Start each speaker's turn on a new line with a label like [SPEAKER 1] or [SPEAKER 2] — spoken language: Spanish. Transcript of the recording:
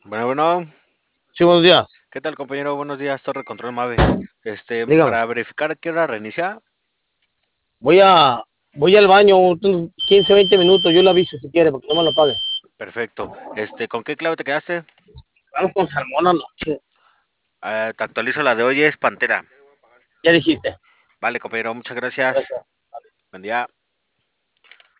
[SPEAKER 1] Bueno, bueno,
[SPEAKER 2] Sí, buenos días.
[SPEAKER 1] ¿qué tal, compañero? Buenos días, Torre Control Mave.
[SPEAKER 2] Dígame.
[SPEAKER 1] Para verificar qué hora reinicia.
[SPEAKER 2] Voy a, voy al baño unos 15, 20 minutos. Yo le aviso si quiere, porque no me lo pague.
[SPEAKER 1] Perfecto. ¿Con qué clave te quedaste?
[SPEAKER 2] Vamos con salmón anoche.
[SPEAKER 1] Te actualizo la de hoy, es Pantera.
[SPEAKER 2] Ya dijiste.
[SPEAKER 1] Vale, compañero, muchas gracias.
[SPEAKER 2] Gracias.
[SPEAKER 1] Buen día.